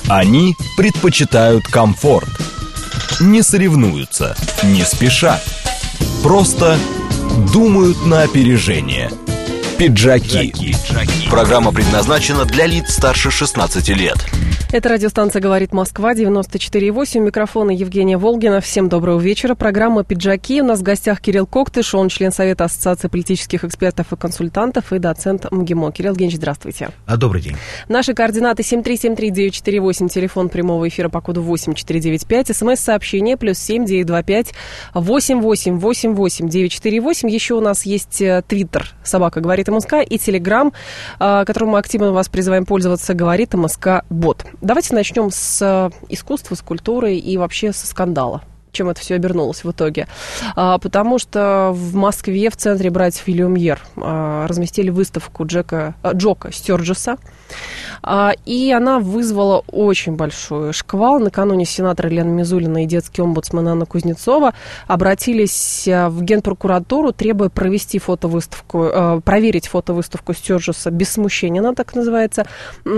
Они предпочитают комфорт. Не соревнуются, не спешат. Просто думают на опережение. Пиджаки. Программа предназначена для лиц старше 16 лет. Это радиостанция «Говорит Москва», 94,8. Микрофон Евгения Волгина. Всем доброго вечера. Программа «Пиджаки». У нас в гостях Кирилл Коктыш. Он член Совета Ассоциации политических экспертов и консультантов и доцент МГИМО. Кирилл Евгеньевич, здравствуйте. Добрый день. Наши координаты 7373948, телефон прямого эфира по коду 8495, смс-сообщение +7 925 8888 948. Еще у нас есть твиттер «Собака говорит МСК» и телеграм, которым мы активно вас призываем пользоваться, «Говорит МСК Бот». Давайте начнем с искусства, с культуры и вообще со скандала. Чем это все обернулось в итоге. Потому что в Москве, в центре братьев Люмьер, разместили выставку Джока Стёрджеса. И она вызвала очень большой шквал. Накануне сенатор Елена Мизулина и детский омбудсмен Анна Кузнецова обратились в Генпрокуратуру, требуя проверить фотовыставку Стёрджеса без смущения, она так называется.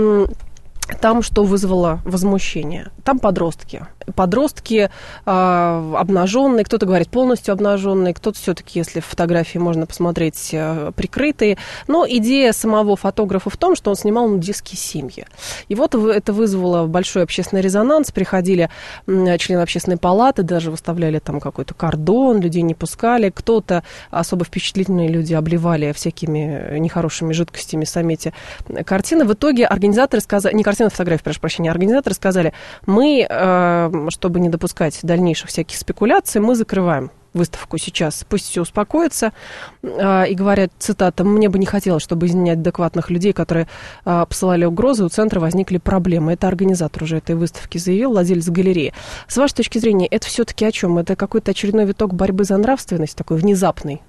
Там что вызвало возмущение? Там подростки. Подростки обнаженные, кто-то говорит полностью обнаженные, кто-то все-таки, если фотографии можно посмотреть, прикрытые. Но идея самого фотографа в том, что он снимал нудистские семьи. И вот это вызвало большой общественный резонанс. Приходили члены общественной палаты, даже выставляли там какой-то кордон, людей не пускали. Кто-то, особо впечатлительные люди, обливали всякими нехорошими жидкостями сами эти картины. В итоге организаторы сказали, не картины, фотографии, прошу прощения, организаторы сказали, мы, чтобы не допускать дальнейших всяких спекуляций, мы закрываем выставку сейчас, пусть все успокоится. И говорят, цитата, «Мне бы не хотелось, чтобы из неадекватных людей, которые посылали угрозы, у центра возникли проблемы». Это организатор уже этой выставки заявил, владелец галереи. С вашей точки зрения, это все-таки о чем? Это какой-то очередной виток борьбы за нравственность, такой внезапный?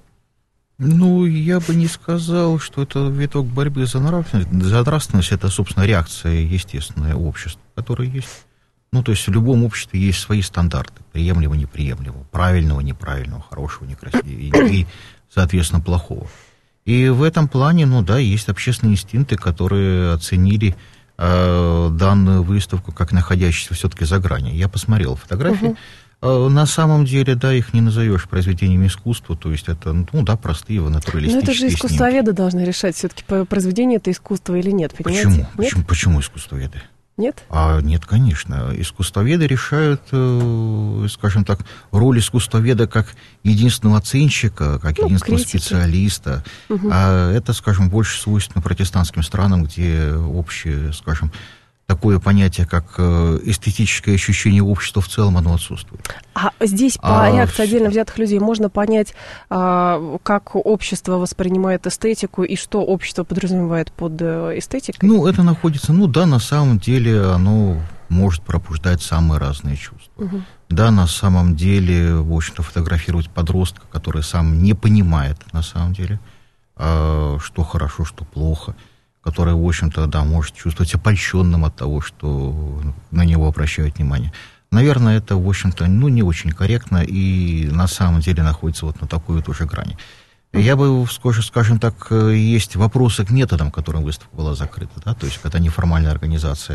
Ну, я бы не сказал, что это виток борьбы за нравственность, это, собственно, реакция естественная общества, которая есть. Ну, то есть в любом обществе есть свои стандарты, приемлемо, неприемлемо, правильного, неправильного, хорошего, некрасивого и, соответственно, плохого. И в этом плане, ну да, есть общественные инстинкты, которые оценили данную выставку как находящуюся все-таки за гранью. Я посмотрел фотографии. На самом деле, да, их не назовешь произведением искусства, то есть это, ну да, простые натуралистические снимки. Но это же искусствоведы должны решать, все-таки произведение это искусство или нет, понимаете? Почему искусствоведы? Нет? Нет, конечно. Искусствоведы решают, скажем так, роль искусствоведа как единственного оценщика, как единственного специалиста. А это, скажем, больше свойственно протестантским странам, где общее, скажем, такое понятие, как эстетическое ощущение общества в целом, оно отсутствует. А здесь по реакции отдельно взятых людей можно понять, как общество воспринимает эстетику и что общество подразумевает под эстетикой? Ну, это находится, на самом деле оно может пробуждать самые разные чувства. Да, на самом деле, в общем-то, фотографировать подростка, который сам не понимает, на самом деле, что хорошо, что плохо, который, в общем-то, да, может чувствовать себя польщенным от того, что на него обращают внимание. Наверное, это, в общем-то, не очень корректно и на самом деле находится вот на такой вот уже грани. Я бы, скажем так, есть вопросы к методам, которым выставка была закрыта, да, то есть когда неформальная организация,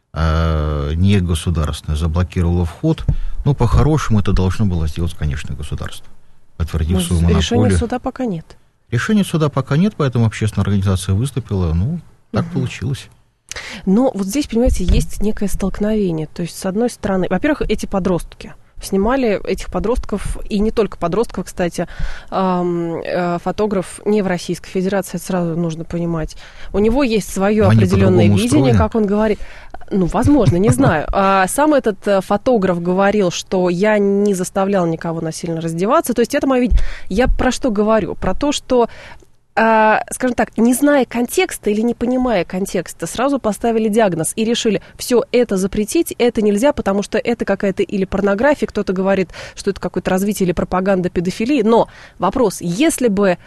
не государственная, заблокировала вход, по-хорошему это должно было сделать, конечно, государство, подтвердив свою монополию. Решения суда пока нет. Решения суда пока нет, поэтому общественная организация выступила, так получилось. Но вот здесь, понимаете, есть некое столкновение. То есть, с одной стороны, во-первых, эти подростки снимали этих подростков, и не только подростков, кстати, фотограф не в Российской Федерации, это сразу нужно понимать. У него есть свое определенное видение, как он говорит. Возможно, не знаю. Сам этот фотограф говорил, что я не заставлял никого насильно раздеваться. То есть это мое видение. Я про что говорю? Про то, что, скажем так, не зная контекста или не понимая контекста, сразу поставили диагноз и решили, все, это запретить, это нельзя, потому что это какая-то или порнография, кто-то говорит, что это какое-то развитие или пропаганда педофилии. Но вопрос, если бы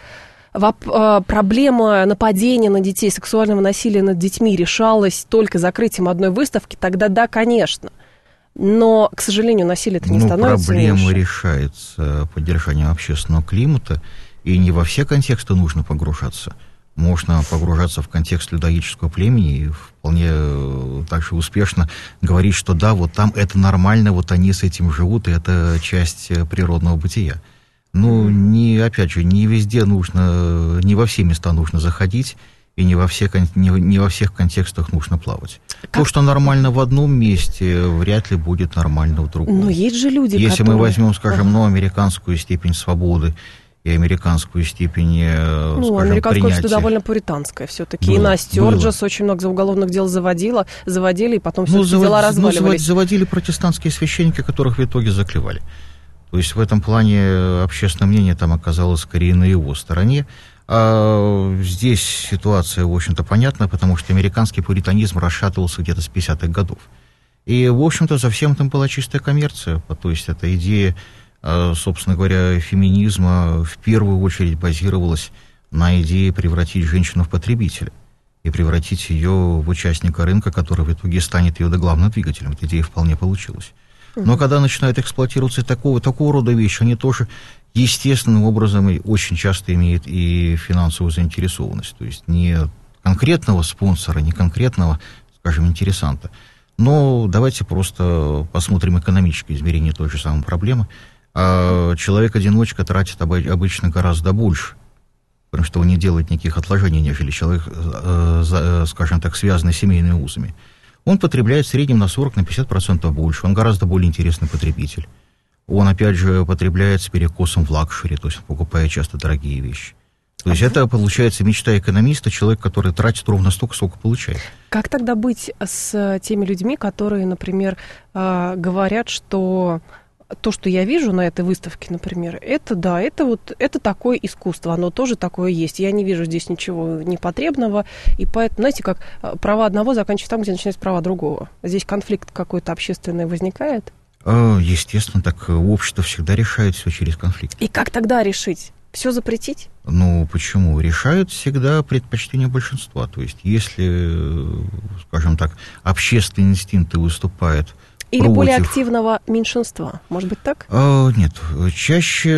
проблема нападения на детей, сексуального насилия над детьми решалась только закрытием одной выставки, тогда да, конечно. Но, к сожалению, насилие-то не становится проблема меньше. Решается поддержанием общественного климата, и не во все контексты нужно погружаться. Можно погружаться в контекст людоедческого племени и вполне также успешно говорить, что да, вот там это нормально, вот они с этим живут, и это часть природного бытия. Ну, опять же, не везде нужно, не во все места нужно заходить, и не во всех контекстах нужно плавать. То, что нормально в одном месте, вряд ли будет нормально в другом. Но есть же люди, Если мы возьмем, скажем, американскую степень свободы и американскую степень, скажем, американское принятия. общество довольно пуританское все-таки. И на Стюарджес очень много уголовных дел заводили, и потом все эти дела разваливались. Заводили протестантские священники, которых в итоге заклевали. То есть в этом плане общественное мнение там оказалось скорее на его стороне. А здесь ситуация, в общем-то, понятна, потому что американский пуританизм расшатывался где-то с 50-х годов. И, в общем-то, за всем там была чистая коммерция. То есть эта идея, собственно говоря, феминизма в первую очередь базировалась на идее превратить женщину в потребителя и превратить ее в участника рынка, который в итоге станет ее главным двигателем. Эта идея вполне получилась. Но когда начинают эксплуатироваться такого рода вещи, они тоже естественным образом и очень часто имеют и финансовую заинтересованность. То есть не конкретного спонсора, не конкретного, скажем, интересанта. Но давайте просто посмотрим экономическое измерение той же самой проблемы. Человек-одиночка тратит обычно гораздо больше, потому что он не делает никаких отложений, нежели человек, скажем так, связанный семейными узами. Он потребляет в среднем на 40-50% больше, он гораздо более интересный потребитель. Он, опять же, потребляет с перекосом в лакшери, то есть покупает часто дорогие вещи. То есть это, получается, мечта экономиста, человек, который тратит ровно столько, сколько получает. Как тогда быть с теми людьми, которые, например, говорят, что то, что я вижу на этой выставке, например, это такое искусство, оно тоже такое есть. Я не вижу здесь ничего непотребного, и поэтому, знаете, как права одного заканчиваются там, где начинаются права другого. Здесь конфликт какой-то общественный возникает? Естественно, так общество всегда решает все через конфликт. И как тогда решить? Все запретить? Ну, почему? Решают всегда предпочтения большинства. То есть, если, скажем так, общественные инстинкты выступают или против... более активного меньшинства, может быть так? Нет, чаще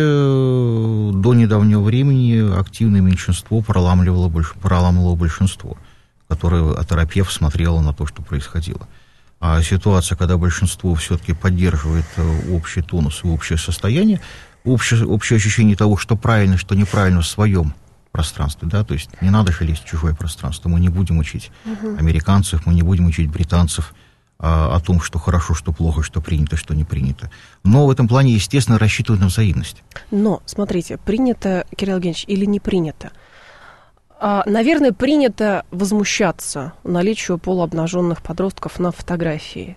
до недавнего времени активное меньшинство проламывало большинство, которое, оторопев, смотрело на то, что происходило. А ситуация, когда большинство все-таки поддерживает общий тонус и общее состояние, общее ощущение того, что правильно, что неправильно в своем пространстве, да, то есть не надо же лезть в чужое пространство, мы не будем учить американцев, мы не будем учить британцев о том, что хорошо, что плохо, что принято, что не принято. Но в этом плане, естественно, рассчитывают на взаимность. Но, смотрите, принято, Кирилл Евгеньевич, или не принято? Наверное, принято возмущаться наличию полуобнаженных подростков на фотографии.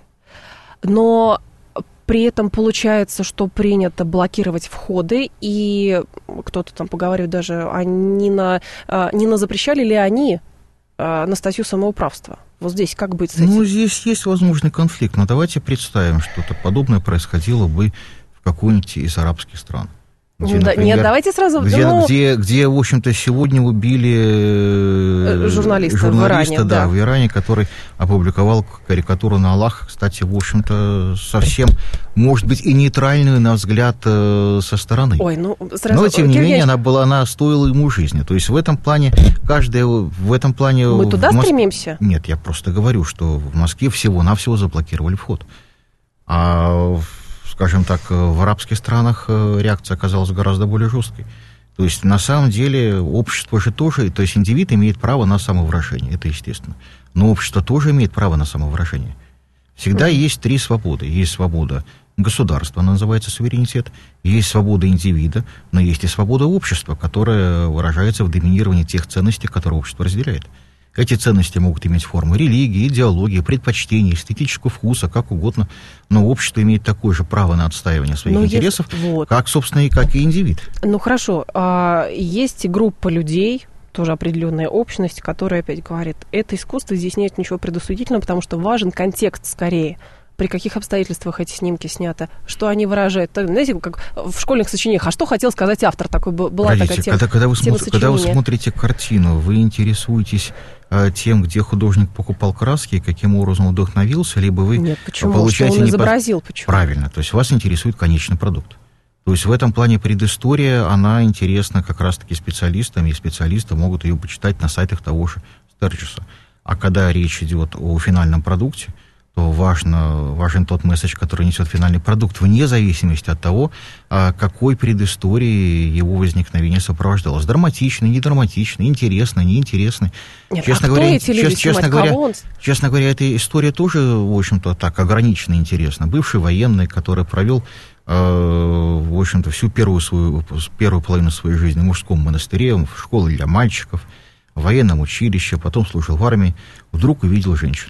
Но при этом получается, что принято блокировать входы, и кто-то там поговаривает даже, не запрещали ли они на статью самоуправства? Вот здесь как быть с этим? Ну, здесь есть возможный конфликт, но давайте представим, что-то подобное происходило бы в какой-нибудь из арабских стран. Где, например, нет, давайте сразу... Где, в общем-то, сегодня убили журналиста в Иране, в Иране, который опубликовал карикатуру на Аллаха, кстати, в общем-то, совсем, может быть, и нейтральную, на взгляд, со стороны. Ой, сразу... Но, тем не менее, она стоила ему жизни. То есть в этом плане Мы туда стремимся? Нет, я просто говорю, что в Москве всего-навсего заблокировали вход. Скажем так, в арабских странах реакция оказалась гораздо более жесткой. То есть, на самом деле, общество же тоже, то есть, индивид имеет право на самовыражение, это естественно. Но общество тоже имеет право на самовыражение. Всегда есть три свободы. Есть свобода государства, она называется суверенитет, есть свобода индивида, но есть и свобода общества, которая выражается в доминировании тех ценностей, которые общество разделяет. Эти ценности могут иметь форму религии, идеологии, предпочтений, эстетического вкуса, как угодно. Но общество имеет такое же право на отстаивание своих интересов, как, собственно, и как и индивид. Ну, хорошо. Есть группа людей, тоже определенная общность, которая опять говорит, это искусство, здесь нет ничего предосудительного, потому что важен контекст скорее. При каких обстоятельствах эти снимки сняты, что они выражают. Знаете, как в школьных сочинениях, а что хотел сказать автор? Была такая тема. Когда вы смотрите картину, вы интересуетесь тем, где художник покупал краски, каким образом вдохновился, либо вы получаете... Что он изобразил, почему? Правильно, то есть вас интересует конечный продукт. То есть в этом плане предыстория, она интересна как раз-таки специалистам, и специалисты могут ее почитать на сайтах того же Стерджеса. А когда речь идет о финальном продукте, то важен тот месседж, который несет финальный продукт, вне зависимости от того, какой предыстории его возникновение сопровождалось. Драматичный, недраматичный, интересный, неинтересный. Нет, честно говоря, честно говоря, эта история тоже, в общем-то, так ограниченно интересна. Бывший военный, который провел, в общем-то, всю первую половину своей жизни в мужском монастыре, в школе для мальчиков, в военном училище, потом служил в армии, вдруг увидел женщину.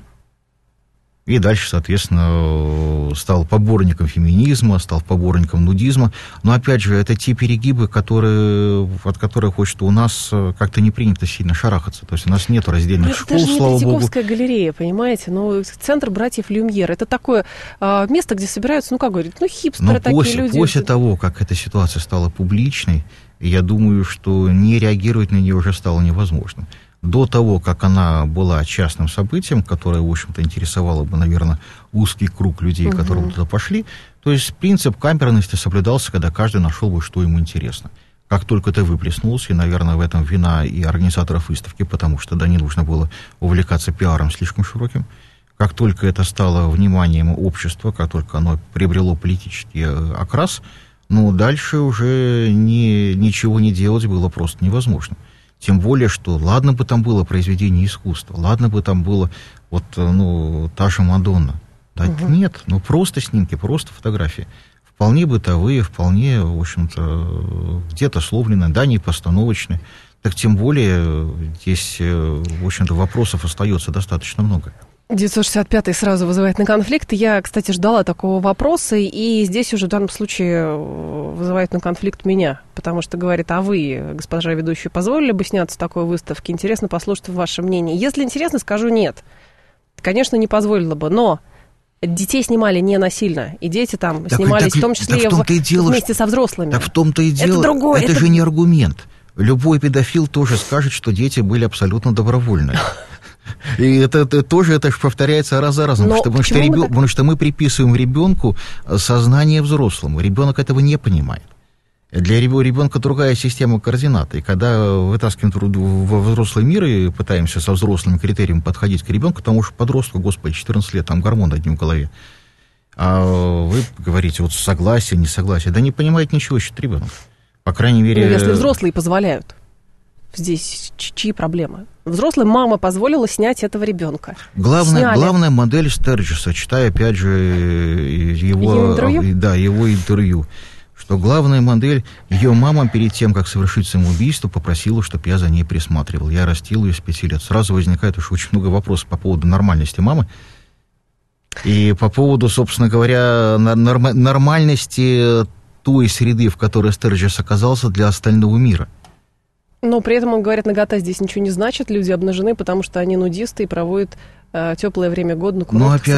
И дальше, соответственно, стал поборником феминизма, стал поборником нудизма. Но, опять же, это те перегибы, от которых, что у нас как-то не принято сильно шарахаться. То есть у нас нет раздельных школ, слава богу. Это даже не Третьяковская галерея, понимаете? Ну, центр братьев Люмьер. Это такое место, где собираются, хипстеры такие люди. После того, как эта ситуация стала публичной, я думаю, что не реагировать на нее уже стало невозможно. До того, как она была частным событием, которое, в общем-то, интересовало бы, наверное, узкий круг людей, которые туда пошли, то есть принцип камерности соблюдался, когда каждый нашел бы, что ему интересно. Как только это выплеснулось, и, наверное, в этом вина и организаторов выставки, потому что, не нужно было увлекаться пиаром слишком широким, как только это стало вниманием общества, как только оно приобрело политический окрас, дальше уже ничего не делать было просто невозможно. Тем более, что ладно бы там было произведение искусства, ладно бы там было та же Мадонна. Да нет, просто снимки, просто фотографии. Вполне бытовые, вполне, в общем-то, где-то словленные, не постановочные. Так тем более здесь, в общем-то, вопросов остается достаточно много. 965-й сразу вызывает на конфликт. Я, кстати, ждала такого вопроса, и здесь уже в данном случае вызывает на конфликт меня, потому что говорит, а вы, госпожа ведущая, позволили бы сняться в такой выставке? Интересно послушать ваше мнение. Если интересно, скажу нет. Конечно, не позволила бы, но детей снимали не насильно, и дети там снимались, в том числе вместе со взрослыми. Так в том-то и дело, это же не аргумент. Любой педофил тоже скажет, что дети были абсолютно добровольные. И это тоже повторяется раз за разом, потому что мы приписываем ребенку сознание взрослому. Ребенок этого не понимает. Для ребенка другая система координат. И когда вытаскиваем во взрослый мир и пытаемся со взрослыми критериями подходить к ребенку, потому что подростку, 14 лет, там гормон одним в голове. А вы говорите, согласие, несогласие. Да не понимает ничего еще ребенок. По крайней мере... если взрослые позволяют. Здесь чьи проблемы? Взрослая мама позволила снять этого ребенка. Главная модель Стерджеса, читая, опять же, его интервью, что главная модель, ее мама перед тем, как совершить самоубийство, попросила, чтобы я за ней присматривал. Я растил ее с 5 лет. Сразу возникает уж очень много вопросов по поводу нормальности мамы. И по поводу, собственно говоря, нормальности той среды, в которой Стерджес оказался для остального мира. Но при этом, он говорит, нагота здесь ничего не значит, люди обнажены, потому что они нудисты и проводят теплое время года на курортах.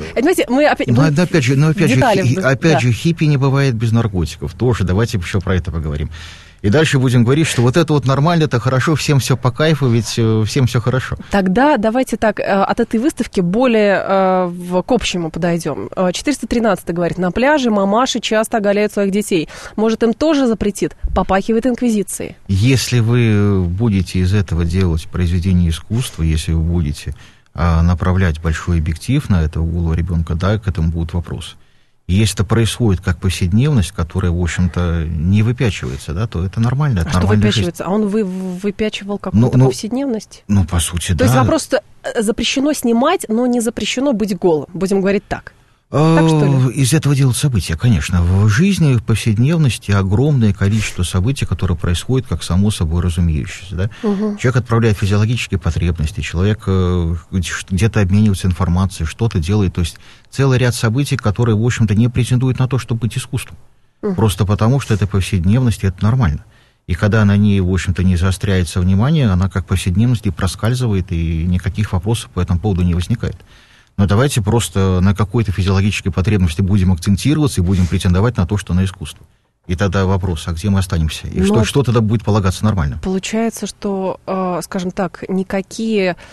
Опять же, хиппи не бывает без наркотиков. Тоже давайте еще про это поговорим. И дальше будем говорить, что это нормально, это хорошо, всем все по кайфу, ведь всем все хорошо. Тогда давайте так, от этой выставки более к общему подойдем. 413 говорит, на пляже мамаши часто оголяют своих детей. Может, им тоже запретит? Попахивает инквизицией. Если вы будете из этого делать произведение искусства, если вы будете направлять большой объектив на это углу ребенка, к этому будут вопросы. Если это происходит как повседневность, которая, в общем-то, не выпячивается, то это нормально. Это что выпячивается? Жизнь. А он выпячивал какую-то повседневность? По сути, То есть вопрос, запрещено снимать, но не запрещено быть голым. Будем говорить так. Так, что ли? Из этого делают события, конечно. В жизни, в повседневности огромное количество событий, которые происходят как само собой разумеющееся. Да? Человек отправляет физиологические потребности, человек где-то обменивается информацией, что-то делает. То есть целый ряд событий, которые, в общем-то, не претендуют на то, чтобы быть искусством. Просто потому, что это повседневность, и это нормально. И когда на ней, в общем-то, не заостряется внимание, она как повседневность и проскальзывает, и никаких вопросов по этому поводу не возникает. Но давайте просто на какой-то физиологической потребности будем акцентироваться и будем претендовать на то, что на искусство. И тогда вопрос, где мы останемся? И что тогда будет полагаться нормально? Получается, что, скажем так, никакие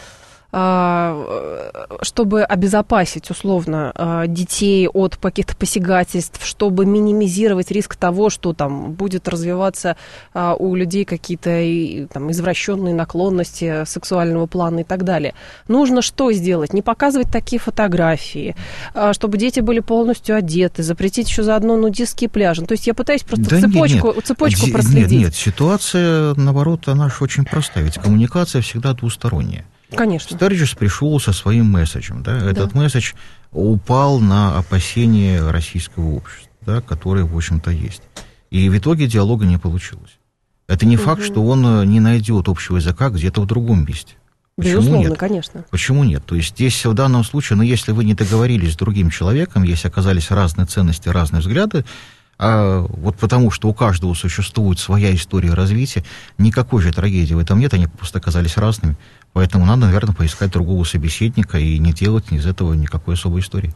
чтобы обезопасить, условно, детей от каких-то посягательств, чтобы минимизировать риск того, что там будет развиваться у людей какие-то там извращенные наклонности сексуального плана и так далее. Нужно что сделать? Не показывать такие фотографии, чтобы дети были полностью одеты, запретить еще заодно нудистские пляжи. То есть я пытаюсь просто цепочку проследить. Нет, ситуация, наоборот, она же очень простая. Ведь коммуникация всегда двусторонняя. Конечно. Стерджес пришел со своим месседжем. Да? Этот месседж упал на опасения российского общества, да, которые, в общем-то, есть. И в итоге диалога не получилось. Это не факт, что он не найдет общего языка где-то в другом месте. Безусловно, нет? Конечно. Почему нет? То есть здесь в данном случае, если вы не договорились с другим человеком, если оказались разные ценности, разные взгляды, вот потому что у каждого существует своя история развития, никакой же трагедии в этом нет, они просто оказались разными. Поэтому надо, наверное, поискать другого собеседника и не делать из этого никакой особой истории.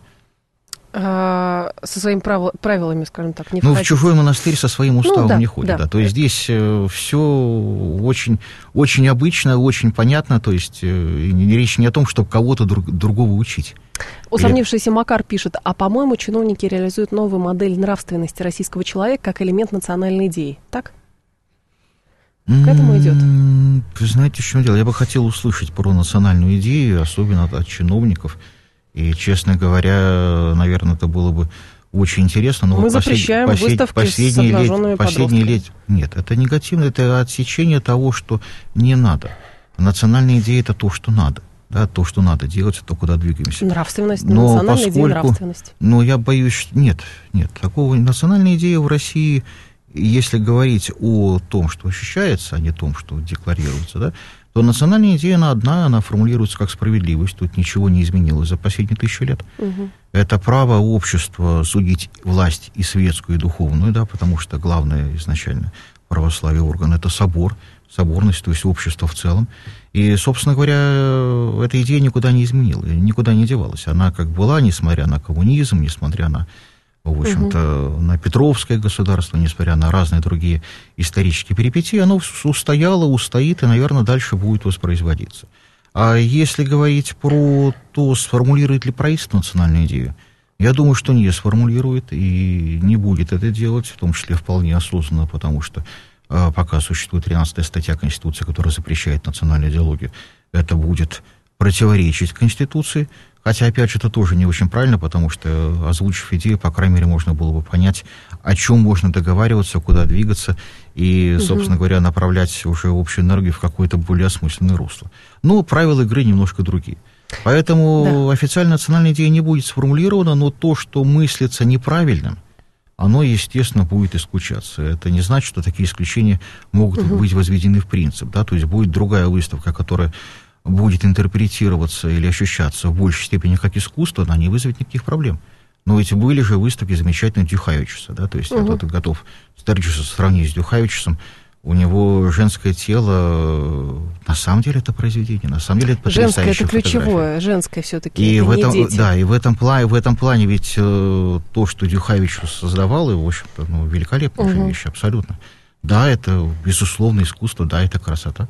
Со своими правилами, скажем так, не входить. В чужой монастырь со своим уставом не ходит. Да. То есть здесь все очень, очень обычно, очень понятно. То есть речь не о том, чтобы кого-то другого учить. Усомнившийся Макар пишет: а, по-моему, чиновники реализуют новую модель нравственности российского человека как элемент национальной идеи. Так? К этому идет? Вы знаете, в чем дело? Я бы хотел услышать про национальную идею, особенно от чиновников. И, честно говоря, наверное, это было бы очень интересно. Но мы запрещаем выставки с обнаженными подростками. Нет, это негативно, это отсечение того, что не надо. Национальная идея – это то, что надо. Да, то, что надо делать, то, куда двигаемся. Нравственность, национальная идея, нравственность. Но я боюсь, что нет, такого национальной идеи в России, если говорить о том, что ощущается, а не о том, что декларируется, да, то национальная идея, она одна, она формулируется как справедливость, тут ничего не изменилось за последние 1000 лет. Угу. Это право общества судить власть и светскую, и духовную, да, потому что главное изначально православие орган – это соборность, то есть общество в целом. И, собственно говоря, эта идея никуда не изменилась, никуда не девалась. Она как была, несмотря на коммунизм, несмотря на, в общем-то, на Петровское государство, несмотря на разные другие исторические перипетии, оно устояло, устоит и, наверное, дальше будет воспроизводиться. А если говорить про то, сформулирует ли правительство национальную идею, я думаю, что не сформулирует и не будет это делать, в том числе вполне осознанно, потому что пока существует 13-я статья Конституции, которая запрещает национальную идеологию, это будет противоречить Конституции. Хотя, опять же, это тоже не очень правильно, потому что, озвучив идею, по крайней мере, можно было бы понять, о чем можно договариваться, куда двигаться, и, собственно говоря, направлять уже общую энергию в какое-то более осмысленное русло. Но правила игры немножко другие. Поэтому официально национальная идея не будет сформулирована, но то, что мыслится неправильным, оно, естественно, будет исключаться. Это не значит, что такие исключения могут быть возведены в принцип. Да? То есть будет другая выставка, которая будет интерпретироваться или ощущаться в большей степени как искусство, она не вызовет никаких проблем. Но ведь были же выставки замечательных Дюхавичуса. Да? То есть я тут готов Стерджеса сравнить с Дюхавичусом. У него женское тело, на самом деле это произведение, на самом деле это потрясающая женское, это ключевое, женское все-таки, и это в этом, не дети. Да, и в этом плане ведь то, что Дюхавичус создавал, и, в общем-то, великолепная же вещь, абсолютно. Да, это, безусловно, искусство, да, это красота.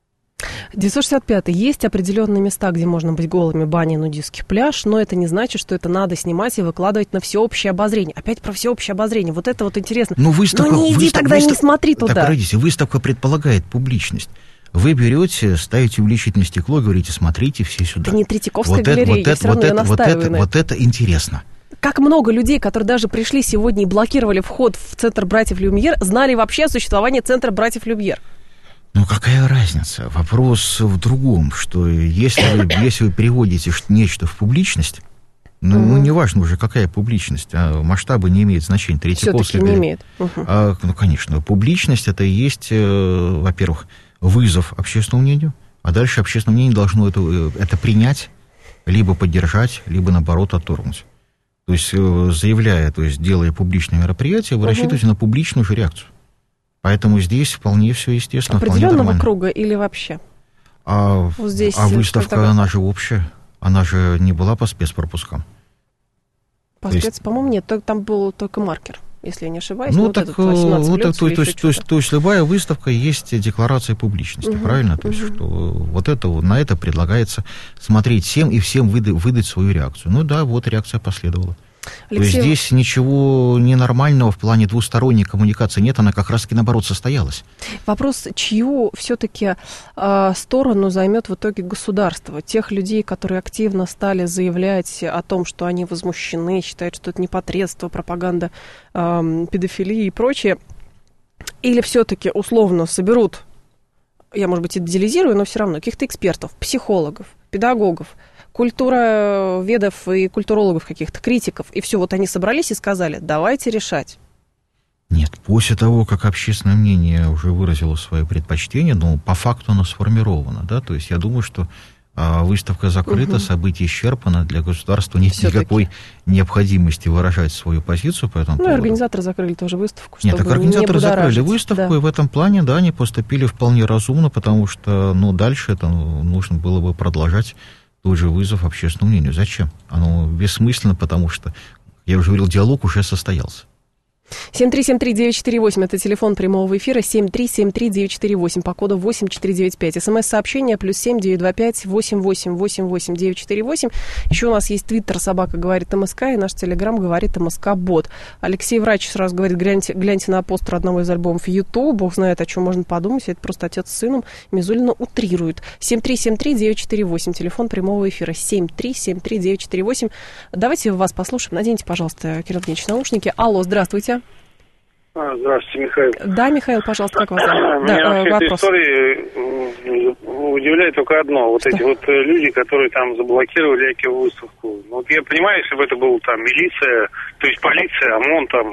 965-й. Есть определенные места, где можно быть голыми, баня, нудистский пляж, но это не значит, что это надо снимать и выкладывать на всеобщее обозрение. Опять про всеобщее обозрение. Вот это вот интересно. Не смотри туда. Так, подождите, выставка предполагает публичность. Вы берете, ставите увеличительное стекло, говорите, смотрите все сюда. Это не Третьяковская галерея, я все равно ее настаиваю. Вот это интересно. Как много людей, которые даже пришли сегодня и блокировали вход в Центр братьев Люмьер, знали вообще о существовании Центра братьев Люмьер? Ну, какая разница? Вопрос в другом, что если вы переводите нечто в публичность, неважно уже, какая публичность, а масштабы не имеют значения. Все-таки не имеет. Конечно, публичность это и есть, во-первых, вызов общественному мнению, а дальше общественное мнение должно это принять, либо поддержать, либо, наоборот, отторгнуть. То есть, заявляя, то есть, делая публичное мероприятие, вы рассчитываете на публичную же реакцию. Поэтому здесь вполне все естественно. Определенного круга или вообще? Вот здесь выставка, она же общая. Она же не была по спецпропускам. По спец, по-моему, нет. Там был только маркер. если я не ошибаюсь. Ну, так, то есть любая выставка есть декларация публичности, правильно? То есть, что вот это, на это предлагается смотреть всем и всем выдать свою реакцию. Ну да, вот реакция последовала. Алексей... То есть здесь ничего ненормального в плане двусторонней коммуникации нет, она как раз-таки наоборот состоялась. Вопрос, чью все-таки сторону займет в итоге государство? Тех людей, которые активно стали заявлять о том, что они возмущены, считают, что это непотребство, пропаганда педофилии и прочее, или все-таки условно соберут, я, может быть, идеализирую, но все равно, каких-то экспертов, психологов, педагогов, культуроведов и культурологов каких-то, критиков, и все, вот они собрались и сказали, давайте решать. Нет, после того, как общественное мнение уже выразило свое предпочтение, но по факту оно сформировано, да, то есть я думаю, что выставка закрыта, событие исчерпано, для государства нет никакой необходимости выражать свою позицию по этому поводу. Ну, и организаторы закрыли тоже выставку, чтобы Нет, так организаторы закрыли выставку, да. И в этом плане, да, они поступили вполне разумно, потому что, ну, дальше это нужно было бы продолжать тот же вызов общественному мнению. Зачем? Оно бессмысленно, потому что, я уже говорил, диалог уже состоялся. 7373948, это телефон прямого эфира, 7373948, по коду 8495. СМС-сообщение +7 925 8888 948. Еще у нас есть твиттер «Собака говорит МСК» и наш телеграм говорит МСК-бот. Алексей Врач сразу говорит, гляньте на постер одного из альбомов YouTube, бог знает, о чем можно подумать, это просто отец с сыном, Мизулина утрирует. 7373948, телефон прямого эфира, 7373948. Давайте вас послушаем, наденьте, пожалуйста, Кирилл Евгеньевич, наушники. Алло, здравствуйте. Здравствуйте, Михаил. Да, Михаил, пожалуйста, как вас зовут? Меня в этой истории удивляет только одно. Вот эти вот люди, которые там заблокировали Экиеву выставку. Вот я понимаю, если бы это был там милиция, то есть полиция, ОМОН там.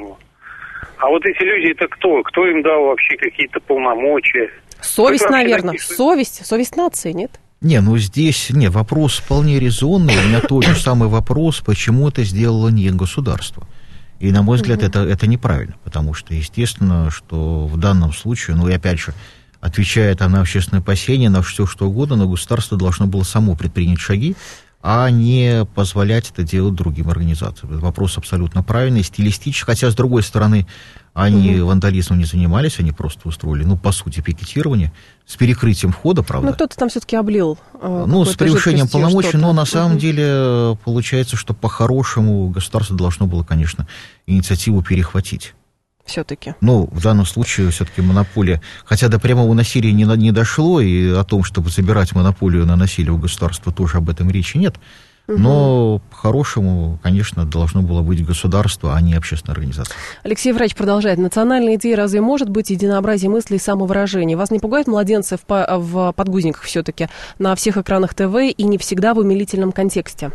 А вот эти люди, это кто? Кто им дал вообще какие-то полномочия? Совесть, наверное. Совесть нации, нет? Не, ну здесь, вопрос вполне резонный. У меня тот же самый вопрос, почему это сделало не государство. И, на мой взгляд, это неправильно, потому что, естественно, что в данном случае, ну и опять же, отвечая там на общественное опасение, на все что угодно, но государство должно было само предпринять шаги, а не позволять это делать другим организациям. Это вопрос абсолютно правильный, стилистический, хотя, с другой стороны, они вандализмом не занимались, они просто устроили, по сути, пикетирование с перекрытием входа, правда. Ну, кто-то там все-таки облил. С превышением полномочий, но на самом деле получается, что по-хорошему государство должно было, конечно, инициативу перехватить. Все-таки. В данном случае все-таки монополия, хотя до прямого насилия не дошло, и о том, чтобы забирать монополию на насилие у государства, тоже об этом речи нет. Но по-хорошему, конечно, должно было быть государство, а не общественная организация. Алексей Врач продолжает. Национальная идея разве может быть единообразие мыслей и самовыражения? Вас не пугают младенцы в подгузниках все-таки на всех экранах ТВ и не всегда в умилительном контексте?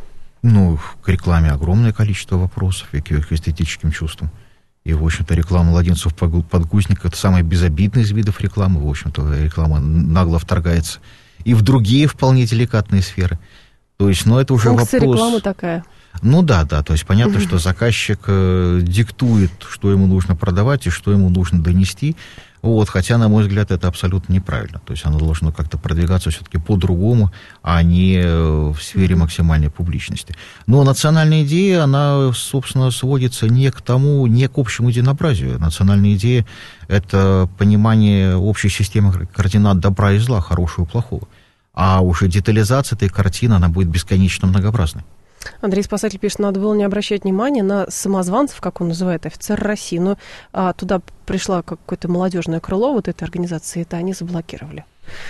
К рекламе огромное количество вопросов, к эстетическим чувствам. И, в общем-то, реклама младенцев в подгузниках – это самый безобидный из видов рекламы. В общем-то, реклама нагло вторгается и в другие вполне деликатные сферы. То есть, это уже функция вопрос... рекламы такая. Да. То есть, понятно, что заказчик диктует, что ему нужно продавать и что ему нужно донести. Хотя, на мой взгляд, это абсолютно неправильно. То есть, оно должно как-то продвигаться все-таки по-другому, а не в сфере максимальной публичности. Но национальная идея, она, собственно, сводится не к общему единообразию. Национальная идея – это понимание общей системы координат добра и зла, хорошего и плохого. А уже детализация этой картины, она будет бесконечно многообразной. Андрей Спасатель пишет, надо было не обращать внимания на самозванцев, как он называет, офицер России. Но туда пришла какое-то молодежное крыло вот этой организации, это они заблокировали.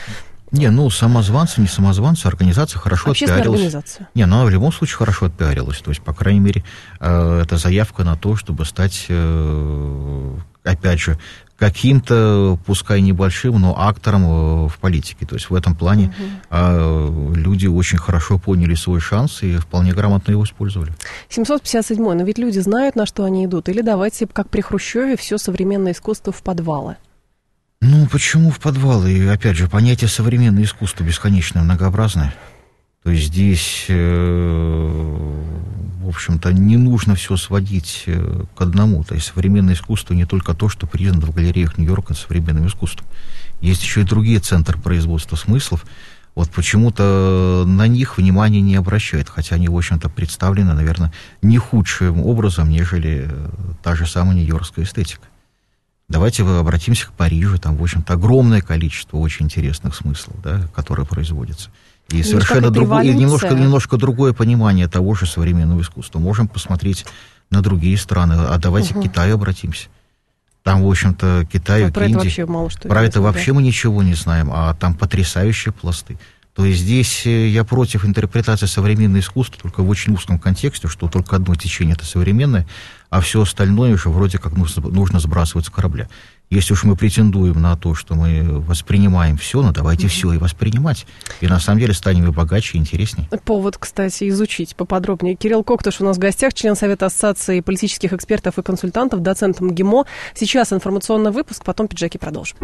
Самозванцы, не самозванцы, организация хорошо отпиарилась. Организация. Она в любом случае хорошо отпиарилась. То есть, по крайней мере, это заявка на то, чтобы стать, опять же, каким-то, пускай небольшим, но актором в политике. То есть в этом плане люди очень хорошо поняли свой шанс и вполне грамотно его использовали. 757-й. Но ведь люди знают, на что они идут. Или давайте, как при Хрущеве, все современное искусство в подвалы. Почему в подвалы? И, опять же, понятие современное искусство бесконечно многообразное. То есть здесь, в общем-то, не нужно все сводить к одному. То есть современное искусство не только то, что признано в галереях Нью-Йорка современным искусством. Есть еще и другие центры производства смыслов. Вот почему-то на них внимание не обращают, хотя они, в общем-то, представлены, наверное, не худшим образом, нежели та же самая нью-йоркская эстетика. Давайте обратимся к Парижу, там, в общем-то, огромное количество очень интересных смыслов, да, которые производятся. И совершенно другое, и немножко другое понимание того же современного искусства. Можем посмотреть на другие страны, а давайте к Китаю обратимся. Там, в общем-то, Китай, про это вообще мало что про это вообще мы ничего не знаем, а там потрясающие пласты. То есть здесь я против интерпретации современного искусства только в очень узком контексте, что только одно течение — это современное, а все остальное уже вроде как нужно сбрасывать с корабля. Если уж мы претендуем на то, что мы воспринимаем все, ну давайте все и воспринимать. И на самом деле станем и богаче, и интереснее. Повод, кстати, изучить поподробнее. Кирилл Коктыш у нас в гостях, член Совета Ассоциации политических экспертов и консультантов, доцент МГИМО. Сейчас информационный выпуск, потом «Пиджаки» продолжим.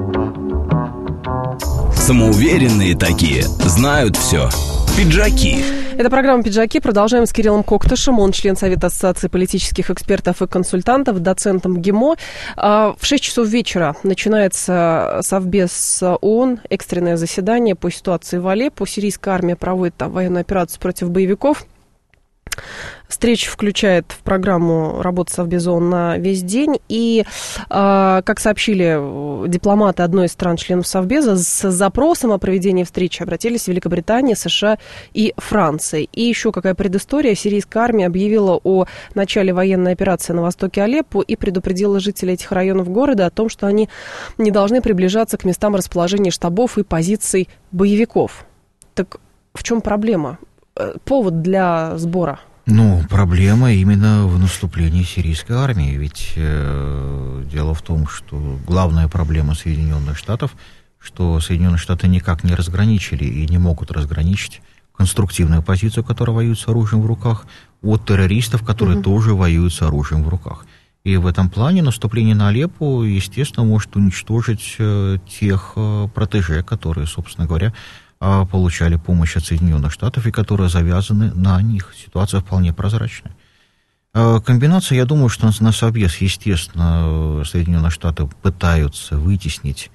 Самоуверенные такие, знают все. «Пиджаки». Это программа «Пиджаки». Продолжаем с Кириллом Коктышем. Он член Совета Ассоциации политических экспертов и консультантов, доцент МГИМО. В 6 часов вечера начинается Совбез ООН, экстренное заседание по ситуации в Алеппо. Сирийская армия проводит там военную операцию против боевиков. Встреча включает в программу работу Совбеза ООН на весь день. И, как сообщили дипломаты одной из стран-членов Совбеза, с запросом о проведении встречи обратились Великобритания, США и Франция. И еще какая предыстория. Сирийская армия объявила о начале военной операции на востоке Алеппо и предупредила жителей этих районов города о том, что они не должны приближаться к местам расположения штабов и позиций боевиков. Так в чем проблема? Повод для сбора? Ну, проблема именно в наступлении сирийской армии. Ведь дело в том, что главная проблема Соединенных Штатов, что Соединенные Штаты никак не разграничили и не могут разграничить конструктивную позицию, которая воюет с оружием в руках, от террористов, которые тоже воюют с оружием в руках. И в этом плане наступление на Алеппо, естественно, может уничтожить тех протеже, которые, собственно говоря, получали помощь от Соединенных Штатов и которые завязаны на них. Ситуация вполне прозрачная. Комбинация, я думаю, что на Совбез, естественно, Соединенные Штаты пытаются вытеснить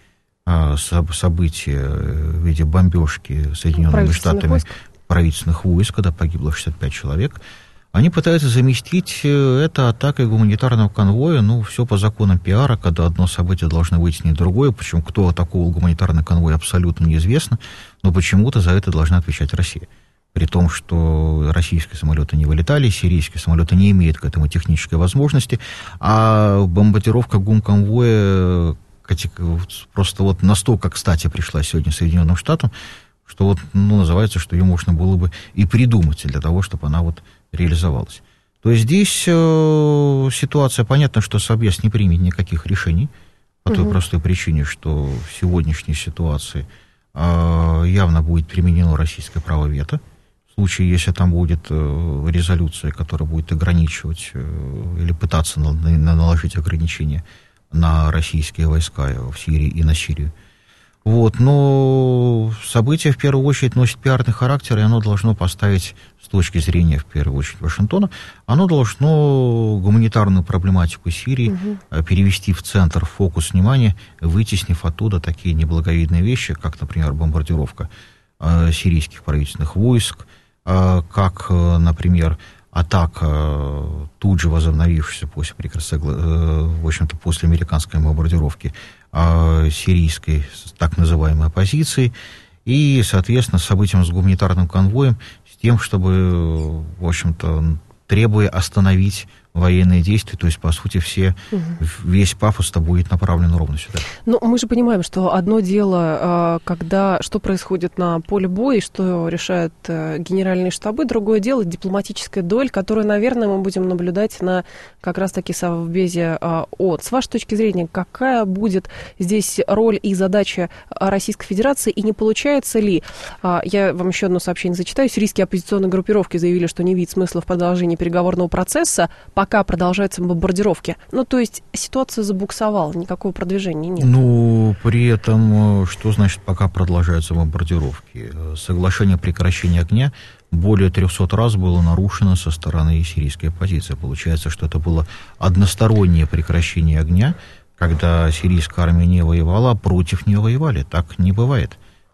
события в виде бомбежки Соединенными Штатами правительственных войск, когда погибло 65 человек. Они пытаются заместить это атакой гуманитарного конвоя, ну, все по законам пиара, когда одно событие должно вытеснить другое, причем кто атаковал гуманитарный конвой, абсолютно неизвестно, но почему-то за это должна отвечать Россия. При том, что российские самолеты не вылетали, сирийские самолеты не имеют к этому технической возможности, а бомбардировка гумконвоя просто вот настолько кстати пришла сегодня Соединенным Штатам, что вот, ну, называется, что ее можно было бы и придумать для того, чтобы она вот реализовалась. То есть здесь ситуация, понятно, что Совбез не примет никаких решений, по той простой причине, что в сегодняшней ситуации явно будет применено российское право вето. В случае, если там будет резолюция, которая будет ограничивать или пытаться наложить ограничения на российские войска в Сирии и на Сирию. Вот, но событие в первую очередь носит пиарный характер, и оно должно поставить с точки зрения, в первую очередь, Вашингтона, оно должно гуманитарную проблематику Сирии перевести в центр, в фокус внимания, вытеснив оттуда такие неблаговидные вещи, как, например, бомбардировка сирийских правительственных войск, как, например, атака, тут же возобновившаяся после американской бомбардировки сирийской так называемой оппозиции, и, соответственно, с событием с гуманитарным конвоем, с тем, чтобы, в общем-то, требуя остановить военные действия, то есть, по сути, весь пафос-то будет направлен ровно сюда. Ну, мы же понимаем, что одно дело, что происходит на поле боя, и что решают генеральные штабы, другое дело дипломатическая дуэль, которую, наверное, мы будем наблюдать на как раз-таки Совбезе ООН. С вашей точки зрения, какая будет здесь роль и задача Российской Федерации, и не получается ли, я вам еще одно сообщение зачитаю, сирийские оппозиционные группировки заявили, что не видят смысла в продолжении переговорного процесса, пока продолжаются бомбардировки. Ну, то есть ситуация забуксовала, никакого продвижения нет. Ну, при этом, что значит, пока продолжаются бомбардировки? Соглашение о прекращении огня более 300 раз было нарушено со стороны сирийской оппозиции. Получается, что это было одностороннее прекращение огня, когда сирийская армия не воевала, а против нее воевали. Так не бывает.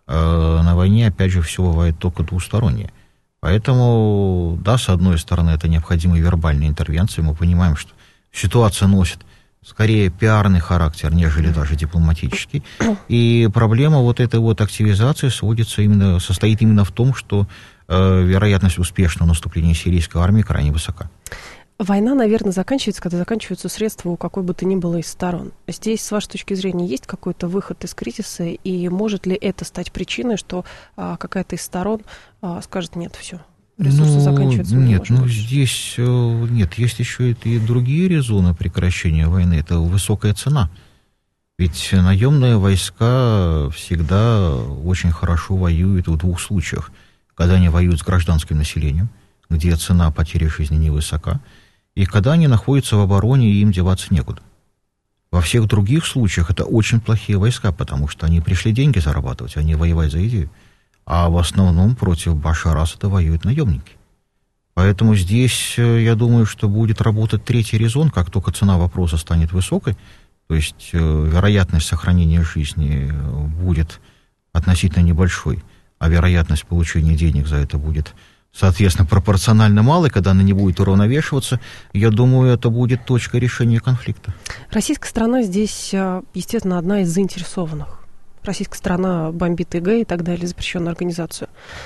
на войне, опять же, все бывает только двустороннее. Поэтому, да, с одной стороны, это необходимые вербальные интервенции. Мы понимаем, что ситуация носит скорее пиарный характер, нежели даже дипломатический. И проблема вот этой вот активизации состоит именно в том, что вероятность успешного наступления сирийской армии крайне высока. Война, наверное, заканчивается, когда заканчиваются средства у какой бы то ни было из сторон. Здесь, с вашей точки зрения, есть какой-то выход из кризиса, и может ли это стать причиной, что какая-то из сторон скажет: нет, все, ресурсы заканчиваются? Нет, здесь нет, есть еще и другие резоны прекращения войны. Это высокая цена. Ведь наемные войска всегда очень хорошо воюют в двух случаях. Когда они воюют с гражданским населением, где цена потери жизни невысока, и когда они находятся в обороне, и им деваться некуда. Во всех других случаях это очень плохие войска, потому что они пришли деньги зарабатывать, а не воевать за идею. А в основном против Башара Асада воюют наемники. Поэтому здесь, я думаю, что будет работать третий резон, как только цена вопроса станет высокой, то есть вероятность сохранения жизни будет относительно небольшой, а вероятность получения денег за это будет, соответственно, пропорционально малой, когда она не будет уравновешиваться, я думаю, это будет точка решения конфликта. Российская сторона здесь, естественно, одна из заинтересованных. Российская сторона бомбит ИГ и так далее, запрещенную организацию.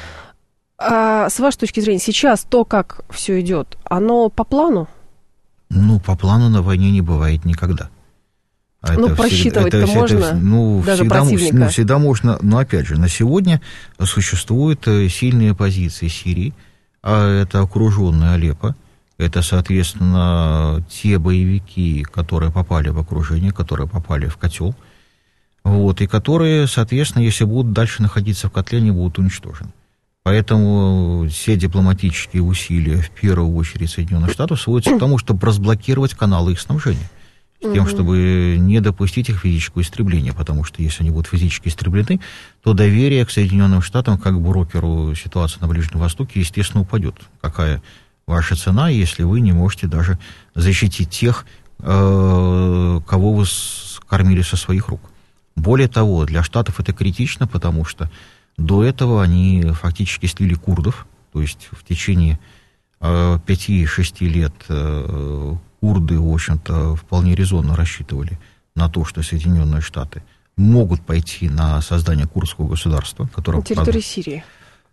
А с вашей точки зрения, сейчас то, как все идет, оно по плану? По плану на войне не бывает никогда. Просчитывать-то можно, даже противника. Всегда можно, но опять же, на сегодня существуют сильные позиции Сирии, а это окруженная Алеппо, это, соответственно, те боевики, которые попали в окружение, которые попали в котел, и которые, соответственно, если будут дальше находиться в котле, они будут уничтожены. Поэтому все дипломатические усилия, в первую очередь Соединенных Штатов, сводятся к тому, чтобы разблокировать каналы их снабжения, с тем, чтобы не допустить их физического истребления, потому что если они будут физически истреблены, то доверие к Соединенным Штатам как брокеру ситуации на Ближнем Востоке, естественно, упадет. Какая ваша цена, если вы не можете даже защитить тех, кого вы кормили со своих рук? Более того, для Штатов это критично, потому что до этого они фактически слили курдов, то есть в течение 5-6 лет курды, в общем-то, вполне резонно рассчитывали на то, что Соединенные Штаты могут пойти на создание курдского государства, которое... На территории Сирии?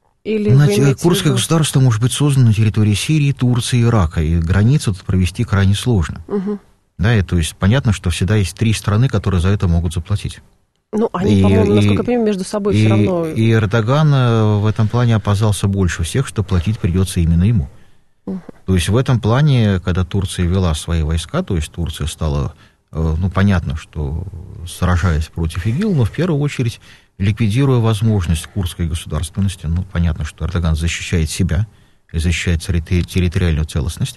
Или курдское государство может быть создано на территории Сирии, Турции, Ирака, и границу тут провести крайне сложно. Да, и то есть понятно, что всегда есть 3 страны, которые за это могут заплатить. Они, по-моему, насколько я понимаю, между собой все равно... И Эрдоган в этом плане опасался больше всех, что платить придется именно ему. То есть в этом плане, когда Турция вела свои войска, то есть Турция стала, понятно, что сражаясь против ИГИЛ, но в первую очередь ликвидируя возможность курдской государственности, понятно, что Эрдоган защищает себя и защищает территориальную целостность,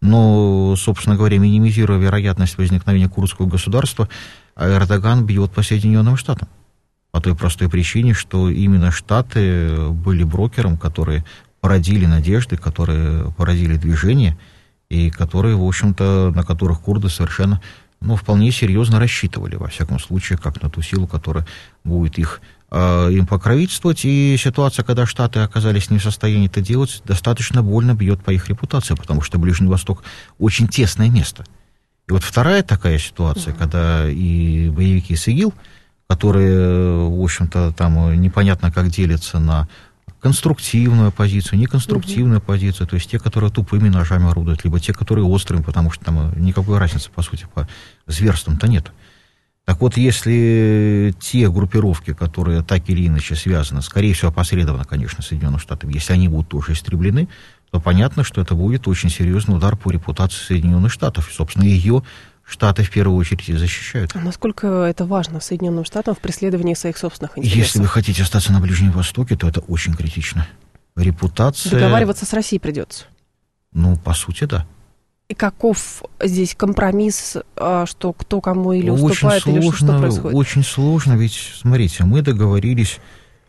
но, собственно говоря, минимизируя вероятность возникновения курдского государства, Эрдоган бьет по Соединенным Штатам. По той простой причине, что именно Штаты были брокером, которые породили надежды, которые породили движение, и которые, в общем-то, на которых курды совершенно, вполне серьезно рассчитывали, во всяком случае, как на ту силу, которая будет им покровительствовать. И ситуация, когда Штаты оказались не в состоянии это делать, достаточно больно бьет по их репутации, потому что Ближний Восток очень тесное место. И вот вторая такая ситуация, когда и боевики с ИГИЛ, которые, в общем-то, там непонятно как делятся на конструктивную позицию, неконструктивную позицию, то есть те, которые тупыми ножами орудуют, либо те, которые острыми, потому что там никакой разницы, по сути, по зверствам-то нет. Так вот, если те группировки, которые так или иначе связаны, скорее всего, опосредованно, конечно, Соединенных Штатов, если они будут тоже истреблены, то понятно, что это будет очень серьезный удар по репутации Соединенных Штатов. И, собственно, ее Штаты в первую очередь и защищают. А насколько это важно Соединенным Штатам в преследовании своих собственных интересов? Если вы хотите остаться на Ближнем Востоке, то это очень критично. Репутация... Договариваться с Россией придется? По сути, да. И каков здесь компромисс, что кто кому или уступает, или что происходит? Очень сложно, ведь, смотрите, мы договорились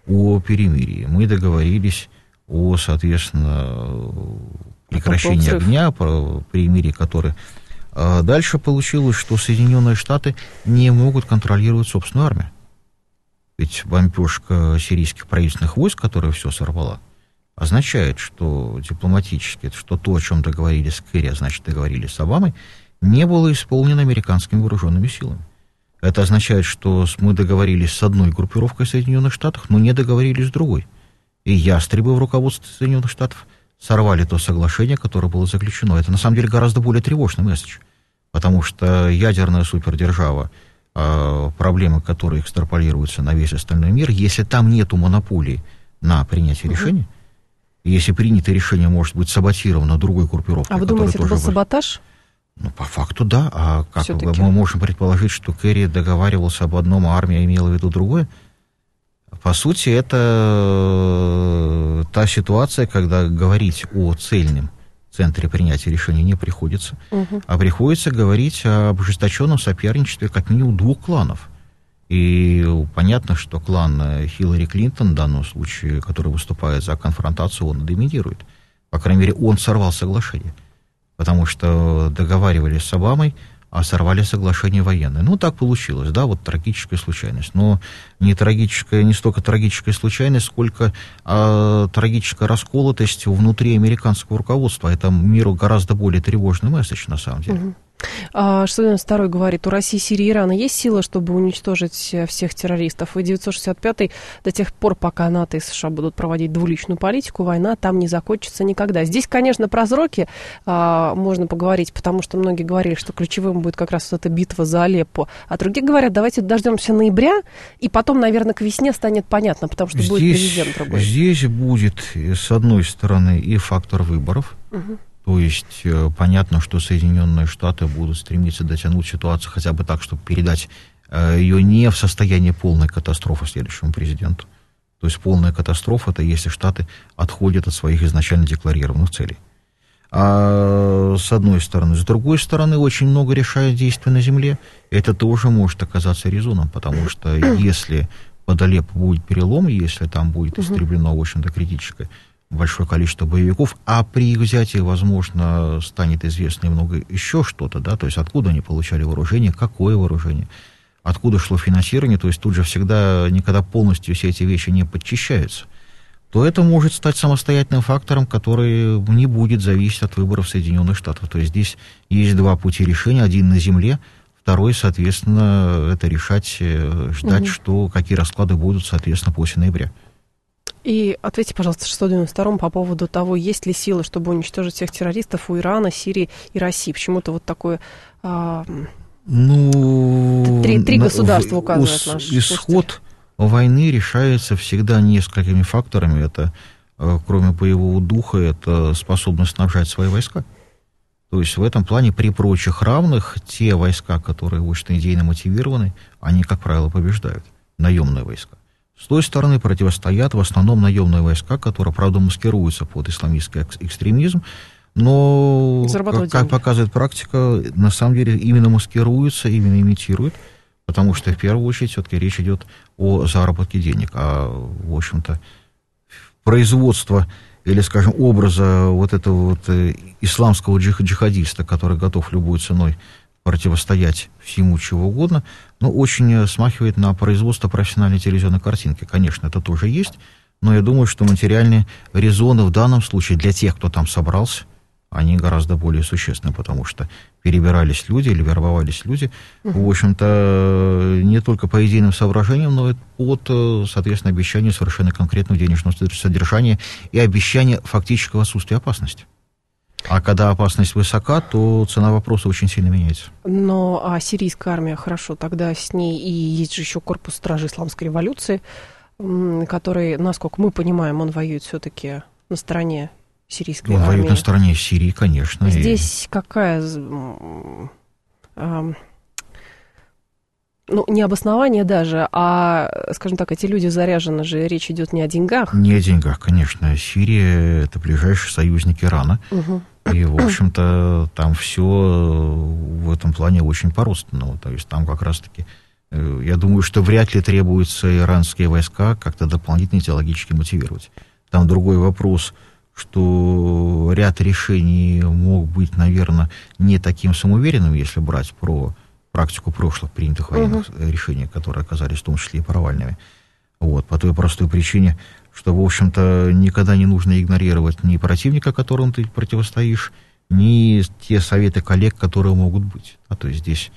о перемирии, мы договорились о, соответственно, прекращении огня, про перемирие, которое... Дальше получилось, что Соединенные Штаты не могут контролировать собственную армию. Ведь бомбежка сирийских правительственных войск, которая все сорвала, означает, что дипломатически, что то, о чем договорились с Керри, а значит, договорились с Обамой, не было исполнено американскими вооруженными силами. Это означает, что мы договорились с одной группировкой в Соединенных Штатах, но не договорились с другой. И ястребы в руководстве Соединенных Штатов сорвали то соглашение, которое было заключено. Это, на самом деле, гораздо более тревожный месседж, потому что ядерная супердержава, проблемы, которые экстраполируются на весь остальной мир, если там нету монополии на принятие решений, если принятое решение может быть саботировано другой группировкой... А вы думаете, это был саботаж? Ну, по факту, да. А как мы можем предположить, что Керри договаривался об одном, а армия имела в виду другое? По сути, это та ситуация, когда говорить о цельном центре принятия решений не приходится, а приходится говорить об ожесточенном соперничестве как минимум двух кланов. И понятно, что клан Хиллари Клинтон, в данном случае, который выступает за конфронтацию, он доминирует. По крайней мере, он сорвал соглашение, потому что договаривались с Обамой, а сорвали соглашение военное. Ну, так получилось, да, вот трагическая случайность. Но не столько трагическая случайность, сколько трагическая расколотость внутри американского руководства. Это миру гораздо более тревожный месседж, на самом деле. Что 92-й говорит, у России, Сирии и Ирана есть сила, чтобы уничтожить всех террористов? И 965-й, до тех пор, пока НАТО и США будут проводить двуличную политику, война там не закончится никогда. Здесь, конечно, про сроки можно поговорить, потому что многие говорили, что ключевым будет как раз вот эта битва за Алеппо. А другие говорят, давайте дождемся ноября, и потом, наверное, к весне станет понятно, потому что будет президент другой. Здесь будет, с одной стороны, и фактор выборов. То есть понятно, что Соединенные Штаты будут стремиться дотянуть ситуацию хотя бы так, чтобы передать ее не в состояние полной катастрофы следующему президенту. То есть полная катастрофа — это если Штаты отходят от своих изначально декларированных целей. А с одной стороны. С другой стороны, очень много решает действий на земле. Это тоже может оказаться резоном, потому что если под Алеппо будет перелом, если там будет истреблено, в общем-то, критическое большое количество боевиков, а при их взятии, возможно, станет известно немного еще что-то, да, то есть откуда они получали вооружение, какое вооружение, откуда шло финансирование, то есть тут же всегда, никогда полностью все эти вещи не подчищаются, то это может стать самостоятельным фактором, который не будет зависеть от выборов Соединенных Штатов. То есть здесь есть два пути решения, один на земле, второй, соответственно, это решать, ждать, какие расклады будут, соответственно, после ноября. И ответьте, пожалуйста, 692-м по поводу того, есть ли силы, чтобы уничтожить всех террористов у Ирана, Сирии и России. Почему-то вот такое... три государства указывает наш исход войны решается всегда несколькими факторами. Это, кроме боевого духа, это способность снабжать свои войска. То есть в этом плане при прочих равных те войска, которые очень идейно мотивированы, они, как правило, побеждают. Наемные войска. С той стороны противостоят в основном наемные войска, которые, правда, маскируются под исламистский экстремизм, но, как показывает практика, на самом деле именно маскируются, именно имитируют, потому что в первую очередь все-таки речь идет о заработке денег, а, в общем-то, производство или, скажем, образа вот этого вот исламского джихадиста, который готов любой ценой противостоять всему чего угодно, но очень смахивает на производство профессиональной телевизионной картинки. Конечно, это тоже есть, но я думаю, что материальные резоны в данном случае для тех, кто там собрался, они гораздо более существенны, потому что перебирались люди или вербовались люди, в общем-то, не только по идейным соображениям, но и под, соответственно, обещание совершенно конкретного денежного содержания и обещание фактического отсутствия опасности. А когда опасность высока, то цена вопроса очень сильно меняется. Но сирийская армия, хорошо, тогда с ней и есть же еще корпус стражи исламской революции, который, насколько мы понимаем, он воюет все-таки на стороне сирийской армии. Он воюет на стороне Сирии, конечно. Здесь какая... не обоснование даже, а, скажем так, эти люди заряжены же, речь идет не о деньгах. Не о деньгах, конечно. Сирия — это ближайший союзник Ирана. И, в общем-то, там все в этом плане очень по-родственному. То есть там как раз-таки, я думаю, что вряд ли требуется иранские войска как-то дополнительно идеологически мотивировать. Там другой вопрос, что ряд решений мог быть, наверное, не таким самоуверенным, если брать про практику прошлых принятых военных решений, которые оказались в том числе и провальными. Вот, по той простой причине, что, в общем-то, никогда не нужно игнорировать ни противника, которому ты противостоишь, ни те советы коллег, которые могут быть. То есть здесь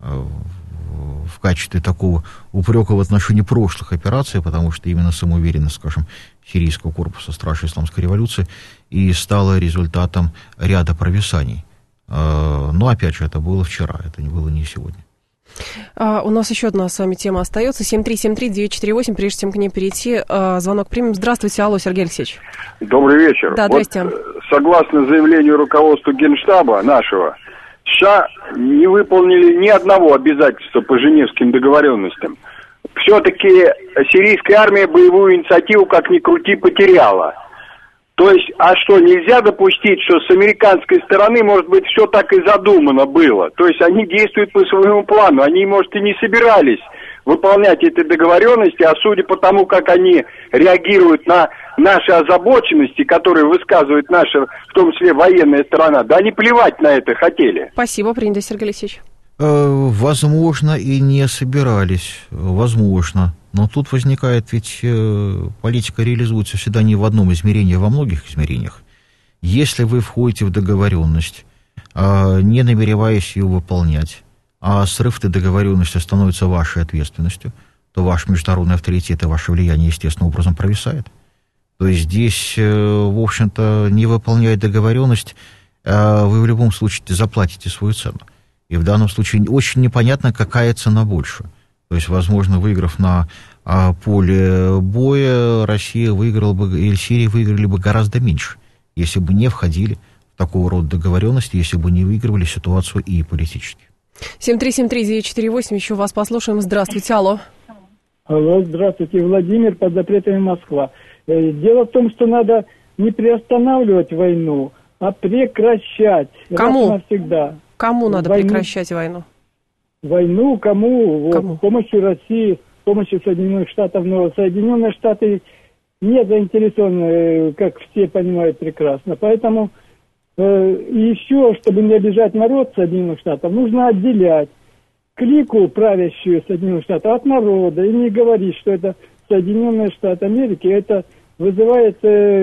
в качестве такого упрека в отношении прошлых операций, потому что именно самоуверенность, скажем, сирийского корпуса Стражей Исламской революции и стала результатом ряда провисаний. Но, опять же, это было вчера, это не было не сегодня. У нас еще одна с вами тема остается. 7373948, прежде чем к ней перейти, звонок примем. Здравствуйте, алло, Сергей Алексеевич. Добрый вечер. Да, здрасте. Согласно заявлению руководства Генштаба нашего, США не выполнили ни одного обязательства по Женевским договоренностям. Все-таки сирийская армия боевую инициативу, как ни крути, потеряла. То есть, а что, нельзя допустить, что с американской стороны, может быть, все так и задумано было? То есть, они действуют по своему плану, они, может, и не собирались выполнять эти договоренности, а судя по тому, как они реагируют на наши озабоченности, которые высказывает наша, в том числе, военная сторона, да они плевать на это хотели. Спасибо, принято, Сергей Алексеевич. Возможно, и не собирались, возможно. Но тут возникает, ведь политика реализуется всегда не в одном измерении, а во многих измерениях. Если вы входите в договоренность, не намереваясь ее выполнять, а срыв этой договоренности становится вашей ответственностью, то ваш международный авторитет и ваше влияние естественным образом провисает. То есть здесь, в общем-то, не выполняя договоренность, вы в любом случае заплатите свою цену. И в данном случае очень непонятно, какая цена больше. То есть, возможно, выиграв на поле боя, Россия выиграла бы, или Сирия выиграли бы гораздо меньше, если бы не входили в такого рода договоренности, если бы не выигрывали ситуацию и политически. 7373948, еще вас послушаем. Здравствуйте, алло. Алло, здравствуйте, Владимир, под запретами Москва. Дело в том, что надо не приостанавливать войну, а прекращать. Кому? Раз и навсегда. Кому надо прекращать войну? Войну кому? Кому? С помощью России, с помощью Соединенных Штатов. Но Соединенные Штаты не заинтересованы, как все понимают прекрасно. Поэтому и еще, чтобы не обижать народ Соединенных Штатов, нужно отделять клику, правящую Соединенных Штатов, от народа. И не говорить, что это Соединенные Штаты Америки, это вызывает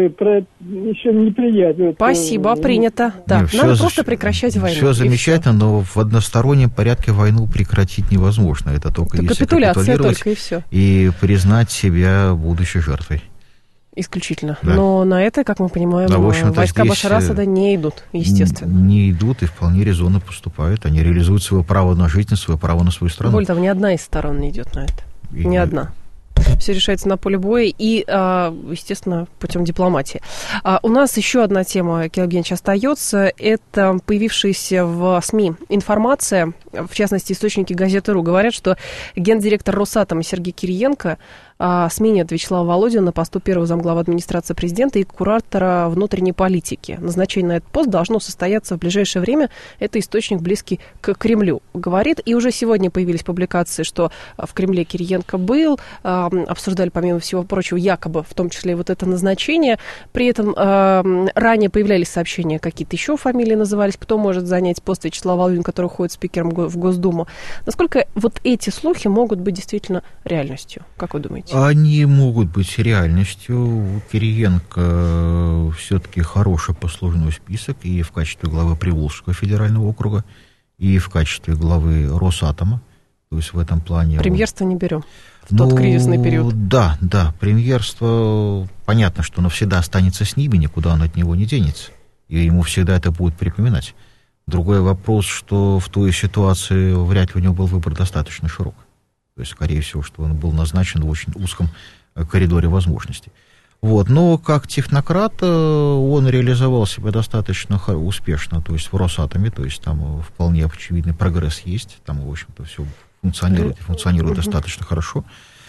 еще неприятие. Спасибо, принято. Да, надо просто прекращать войну. Все замечательно, но в одностороннем порядке войну прекратить невозможно. Это только это если капитуляция капитулировать только и все. И признать себя будущей жертвой. Исключительно. Да. Но на это, как мы понимаем, да, войска Башара Асада не идут, естественно. Не идут и вполне резонно поступают. Они реализуют свое право на жизнь, свое право на свою страну. Более того, ни одна из сторон не идет на это. Ни одна. Все решается на поле боя и, естественно, путем дипломатии. У нас еще одна тема, Кирилл Евгеньевич, остается. Это появившаяся в СМИ информация, в частности, источники газеты.ру говорят, что гендиректор Росатома Сергей Кириенко сменит Вячеслава Володина на посту первого замглавы администрации президента и куратора внутренней политики. Назначение на этот пост должно состояться в ближайшее время. Это источник, близкий к Кремлю, говорит. И уже сегодня появились публикации, что в Кремле Кириенко был, обсуждали, помимо всего прочего, якобы, в том числе и вот это назначение. При этом ранее появлялись сообщения, какие-то еще фамилии назывались, кто может занять пост Вячеслава Володина, который уходит спикером в Госдуму. Насколько вот эти слухи могут быть действительно реальностью? Как вы думаете? Они могут быть реальностью. У Кириенко все-таки хороший послужной список и в качестве главы Приволжского федерального округа, и в качестве главы Росатома. То есть в этом плане... Премьерство не берем в тот кризисный период. Да, премьерство, понятно, что оно всегда останется с ними, никуда оно от него не денется. И ему всегда это будут припоминать. Другой вопрос, что в той ситуации вряд ли у него был выбор достаточно широк. То есть, скорее всего, что он был назначен в очень узком коридоре возможностей. Вот. Но как технократ он реализовал себя достаточно успешно, то есть в Росатоме, то есть там вполне очевидный прогресс есть, там, в общем-то, все функционирует достаточно хорошо.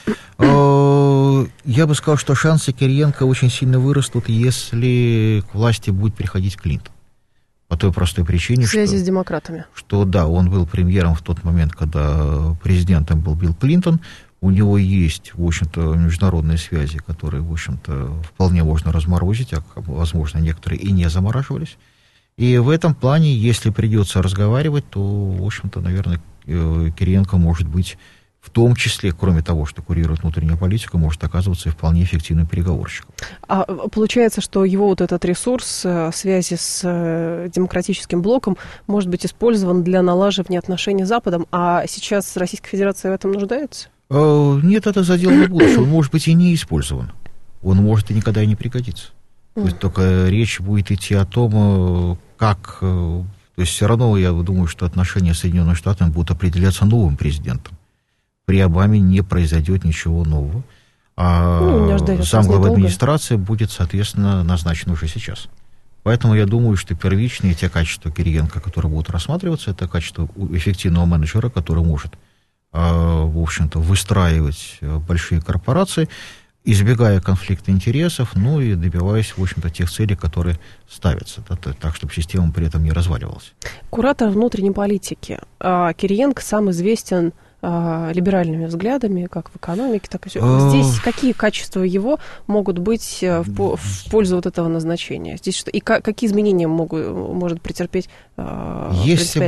Я бы сказал, что шансы Кириенко очень сильно вырастут, если к власти будет приходить Клинтон. По той простой причине, в связи с демократами. Что да, он был премьером в тот момент, когда президентом был Билл Клинтон. У него есть, в общем-то, международные связи, которые, в общем-то, вполне можно разморозить, а, возможно, некоторые и не замораживались. И в этом плане, если придется разговаривать, то, в общем-то, наверное, Кириенко может быть в том числе, кроме того, что курирует внутреннюю политику, может оказываться и вполне эффективным переговорщиком. А получается, что его вот этот ресурс связи с демократическим блоком может быть использован для налаживания отношений с Западом, а сейчас Российская Федерация в этом нуждается? Нет, это задел на будущее. Он может быть и не использован. Он может и никогда и не пригодиться. То есть только речь будет идти о том, как... То есть все равно, я думаю, что отношения с Соединенными Штатами будут определяться новым президентом. При Обаме не произойдет ничего нового. А замглава администрации будет, соответственно, назначен уже сейчас. Поэтому я думаю, что первичные те качества Кириенко, которые будут рассматриваться, это качество эффективного менеджера, который может, в общем-то, выстраивать большие корпорации, избегая конфликта интересов, ну и добиваясь, в общем-то, тех целей, которые ставятся, да, так, чтобы система при этом не разваливалась. Куратор внутренней политики. Кириенко сам известен либеральными взглядами, как в экономике, так и все. Здесь какие качества его могут быть в пользу вот этого назначения? Здесь что, и какие изменения может претерпеть если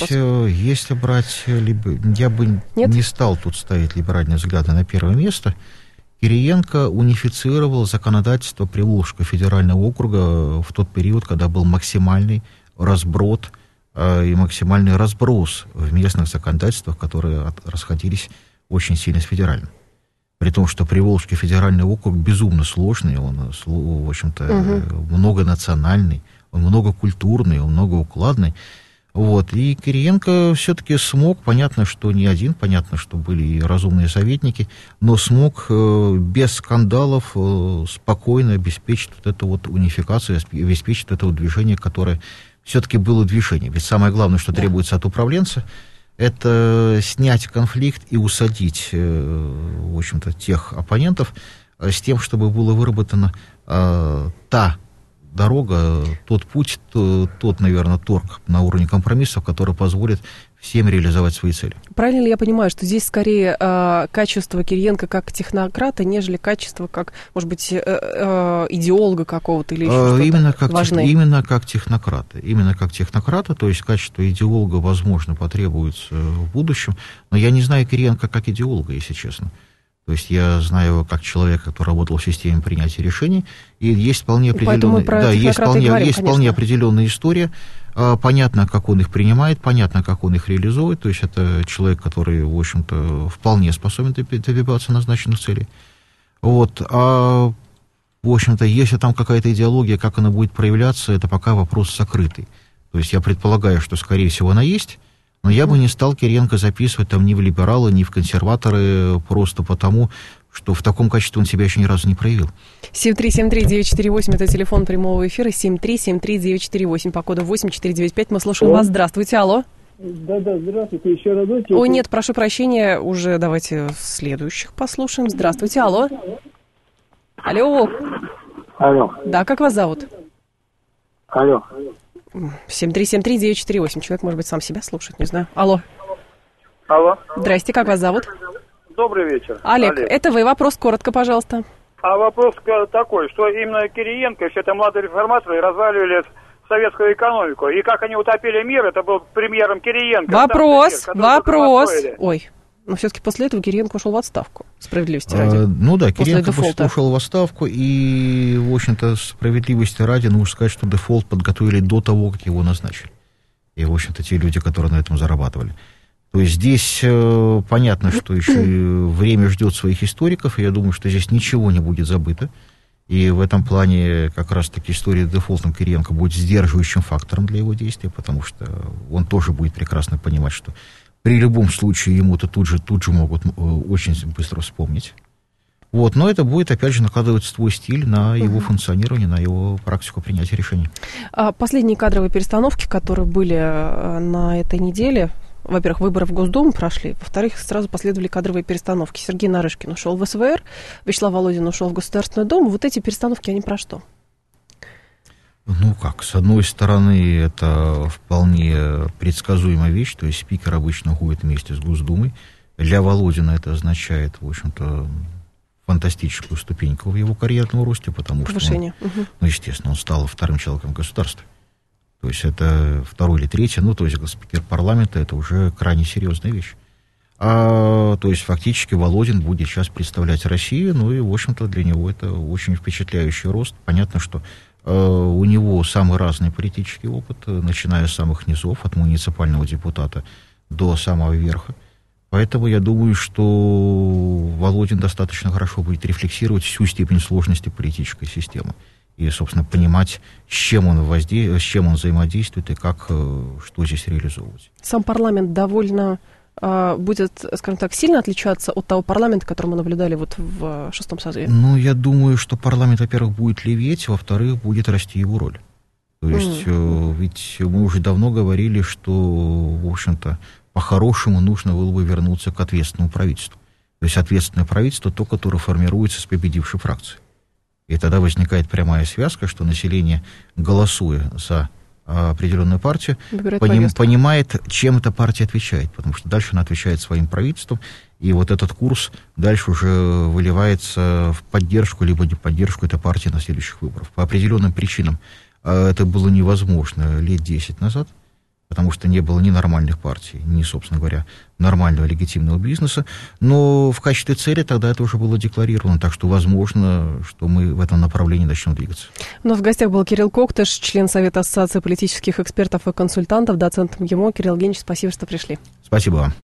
брать, я бы не стал тут ставить либеральные взгляды на первое место. Кириенко унифицировал законодательство Приволжского федерального округа в тот период, когда был максимальный разброд и максимальный разброс в местных законодательствах, которые расходились очень сильно с федеральным. При том, что Приволжский федеральный округ безумно сложный, он, в общем-то, многонациональный, он многокультурный, он многоукладный. Вот. И Кириенко все-таки смог, понятно, что не один, понятно, что были и разумные советники, но смог без скандалов спокойно обеспечить вот эту вот унификацию, обеспечить вот это вот движение, которое все-таки было движение. Ведь самое главное, что требуется от управленца, это снять конфликт и усадить, в общем-то, тех оппонентов с тем, чтобы была выработана та дорога, тот путь, тот, наверное, торг на уровне компромиссов, который позволит всем реализовать свои цели. Правильно ли я понимаю, что здесь скорее качество Кириенко как технократа, нежели качество как, может быть, идеолога какого-то или еще что-то важное? Именно как технократа. Именно как технократа, то есть качество идеолога, возможно, потребуется в будущем, но я не знаю Кириенко как идеолога, если честно. То есть я знаю его как человека, который работал в системе принятия решений, и есть вполне определенная история. Понятно, как он их принимает, понятно, как он их реализует. То есть это человек, который, в общем-то, вполне способен добиваться назначенных целей. Вот. А, в общем-то, если там какая-то идеология, как она будет проявляться, это пока вопрос закрытый. То есть я предполагаю, что, скорее всего, она есть. Но я бы не стал Кириенко записывать там ни в либералы, ни в консерваторы, просто потому, что в таком качестве он себя еще ни разу не проявил. 7373948, это телефон прямого эфира, 7373948, по коду 8495. Мы слушаем вас. Здравствуйте, алло. Да, здравствуйте, еще раз. Ой, нет, прошу прощения, уже давайте следующих послушаем. Здравствуйте, алло. Алло. Да, как вас зовут? Алло. 7373948. Человек, может быть, сам себя слушает, не знаю. Алло. Здрасте, как вас зовут? Добрый вечер. Олег, это вы. Вопрос коротко, пожалуйста. А вопрос такой, что именно Кириенко и все это молодые реформаторы разваливали советскую экономику. И как они утопили мир, это был премьером Кириенко. Вопрос. Ой. Но все-таки после этого Кириенко ушел в отставку, справедливости ради. Ну да, Кириенко ушел в отставку, и, в общем-то, справедливости ради, нужно сказать, что дефолт подготовили до того, как его назначили. И, в общем-то, те люди, которые на этом зарабатывали. То есть здесь понятно, что еще время ждет своих историков, и я думаю, что здесь ничего не будет забыто. И в этом плане как раз-таки история дефолтом Кириенко будет сдерживающим фактором для его действия, потому что он тоже будет прекрасно понимать, что при любом случае ему-то тут же могут очень быстро вспомнить. Вот, но это будет, опять же, накладывать свой стиль на его функционирование, на его практику принятия решений. Последние кадровые перестановки, которые были на этой неделе, во-первых, выборы в Госдуму прошли, во-вторых, сразу последовали кадровые перестановки. Сергей Нарышкин ушел в СВР, Вячеслав Володин ушел в Государственную Думу. Вот эти перестановки, они про что? Ну как, с одной стороны, это вполне предсказуемая вещь, то есть спикер обычно уходит вместе с Госдумой. Для Володина это означает, в общем-то, фантастическую ступеньку в его карьерном росте, потому что, ну, естественно, он стал вторым человеком государства. То есть это второй или третий, ну, то есть спикер парламента, это уже крайне серьезная вещь. То есть фактически Володин будет сейчас представлять Россию, ну и, в общем-то, для него это очень впечатляющий рост. Понятно, что у него самый разный политический опыт, начиная с самых низов, от муниципального депутата до самого верха. Поэтому я думаю, что Володин достаточно хорошо будет рефлексировать всю степень сложности политической системы. И, собственно, понимать, с чем он взаимодействует и как, что здесь реализовывать. Сам парламент довольно будет, скажем так, сильно отличаться от того парламента, который мы наблюдали вот в 6-м созыве? Ну, я думаю, что парламент, во-первых, будет леветь, во-вторых, будет расти его роль. То есть, ведь мы уже давно говорили, что, в общем-то, по-хорошему нужно было бы вернуться к ответственному правительству. То есть ответственное правительство, то, которое формируется с победившей фракцией. И тогда возникает прямая связка, что население, голосуя за определенную партию, понимает, чем эта партия отвечает, потому что дальше она отвечает своим правительством, и вот этот курс дальше уже выливается в поддержку либо не поддержку этой партии на следующих выборах. По определенным причинам это было невозможно лет 10 назад, потому что не было ни нормальных партий, ни, собственно говоря, нормального легитимного бизнеса, но в качестве цели тогда это уже было декларировано, так что возможно, что мы в этом направлении начнем двигаться. У нас в гостях был Кирилл Коктыш, член Совета Ассоциации политических экспертов и консультантов, доцент МГИМО. Кирилл Евгеньевич, спасибо, что пришли. Спасибо вам.